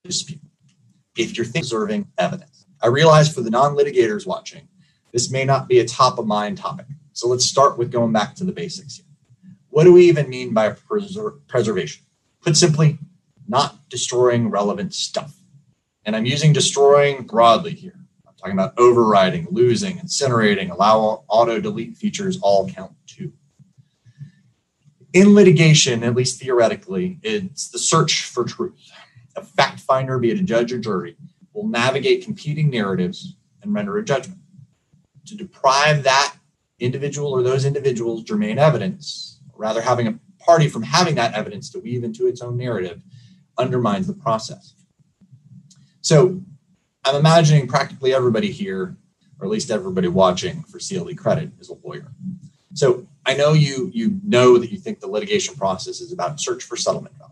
dispute if you're preserving evidence. I realize for the non-litigators watching, this may not be a top of mind topic. So let's start with going back to the basics here. What do we even mean by preservation? Put simply, not destroying relevant stuff. And I'm using destroying broadly here. I'm talking about overriding, losing, incinerating, allow auto-delete features all count too. In litigation, at least theoretically, it's the search for truth. A fact finder, be it a judge or jury, will navigate competing narratives and render a judgment. To deprive that individual or those individuals germane evidence, or rather having a party from having that evidence to weave into its own narrative, undermines the process. So I'm imagining practically everybody here, or at least everybody watching for CLE credit, is a lawyer. So I know you know that you think the litigation process is about search for settlement value.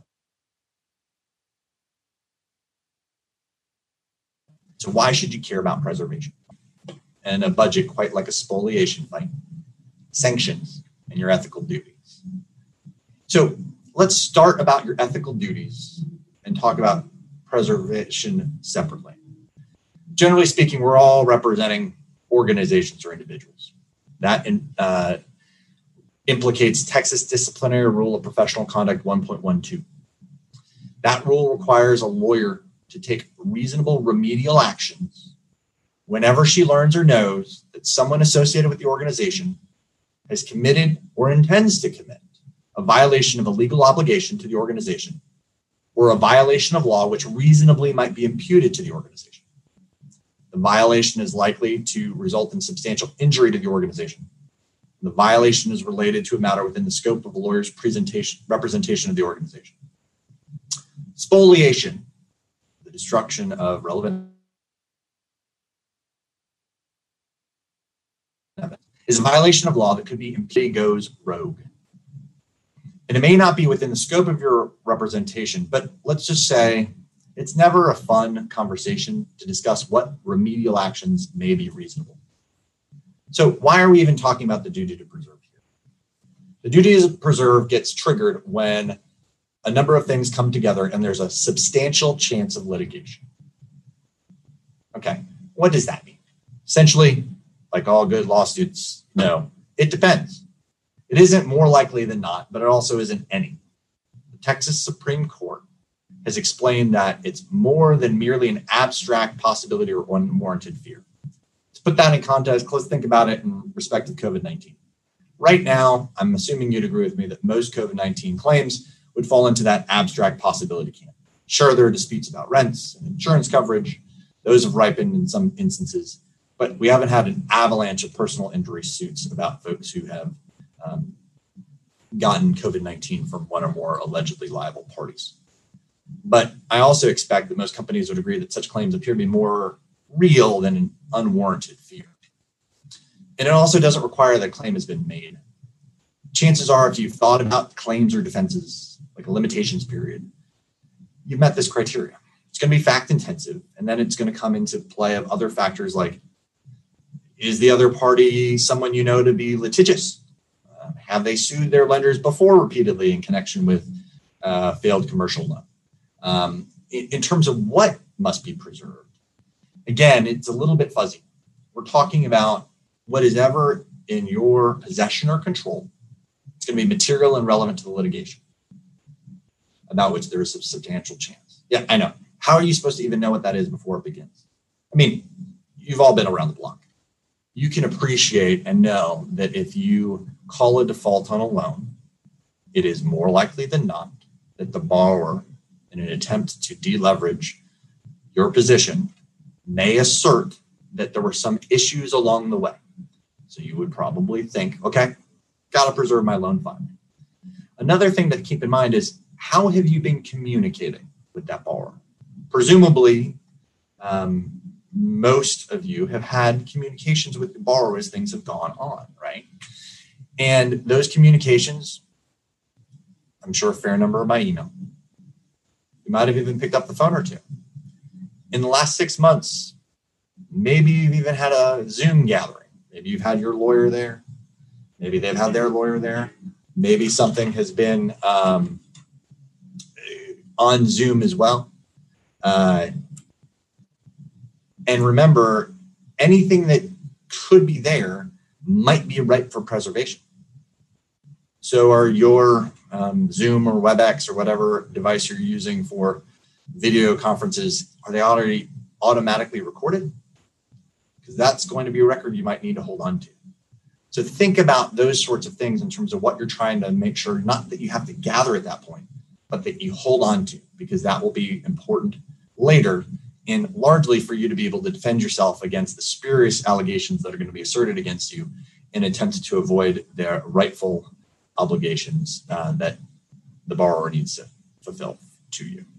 So why should you care about preservation? And a budget quite like a spoliation fight, sanctions, and your ethical duties. So let's start about your ethical duties and talk about preservation separately. Generally speaking, we're all representing organizations or individuals. That implicates Texas Disciplinary Rule of Professional Conduct 1.12. That rule requires a lawyer to take reasonable remedial actions whenever she learns or knows that someone associated with the organization has committed or intends to commit a violation of a legal obligation to the organization or a violation of law which reasonably might be imputed to the organization. The violation is likely to result in substantial injury to the organization. The violation is related to a matter within the scope of a lawyer's representation of the organization. Spoliation, the destruction of relevant evidence, is a violation of law that could be imputed goes rogue. And it may not be within the scope of your representation, but let's just say it's never a fun conversation to discuss what remedial actions may be reasonable. So why are we even talking about the duty to preserve here? The duty to preserve gets triggered when a number of things come together and there's a substantial chance of litigation. Okay, what does that mean? Essentially, like all good lawsuits know, it depends. It isn't more likely than not, but it also isn't any. The Texas Supreme Court has explained that it's more than merely an abstract possibility or unwarranted fear. To put that in context, let's think about it in respect to COVID-19. Right now, I'm assuming you'd agree with me that most COVID-19 claims would fall into that abstract possibility camp. Sure, there are disputes about rents and insurance coverage. Those have ripened in some instances, but we haven't had an avalanche of personal injury suits about folks who have gotten COVID-19 from one or more allegedly liable parties. But I also expect that most companies would agree that such claims appear to be more real than an unwarranted fear. And it also doesn't require that a claim has been made. Chances are, if you've thought about claims or defenses, like a limitations period, you've met this criteria. It's going to be fact intensive, and then it's going to come into play of other factors like, is the other party someone you know to be litigious? Have they sued their lenders before repeatedly in connection with failed commercial loan? In terms of what must be preserved, again, it's a little bit fuzzy. We're talking about what is ever in your possession or control. It's going to be material and relevant to the litigation, about which there is a substantial chance. Yeah, I know. How are you supposed to even know what that is before it begins? I mean, you've all been around the block. You can appreciate and know that if you call a default on a loan, it is more likely than not that the borrower, in an attempt to deleverage your position, may assert that there were some issues along the way. So you would probably think, okay, got to preserve my loan fund. Another thing to keep in mind is, how have you been communicating with that borrower? Presumably, most of you have had communications with the borrower as things have gone on, right? And those communications, I'm sure a fair number are by email. You might have even picked up the phone or two. In the last 6 months, maybe you've even had a Zoom gathering. Maybe you've had your lawyer there. Maybe they've had their lawyer there. Maybe something has been on Zoom as well. And remember, anything that could be there might be ripe for preservation. So are your Zoom or WebEx or whatever device you're using for video conferences, are they already automatically recorded? Because that's going to be a record you might need to hold on to. So think about those sorts of things in terms of what you're trying to make sure, not that you have to gather at that point, but that you hold on to, because that will be important later, and largely for you to be able to defend yourself against the spurious allegations that are going to be asserted against you in attempts to avoid their rightful obligations that the borrower needs to fulfill to you.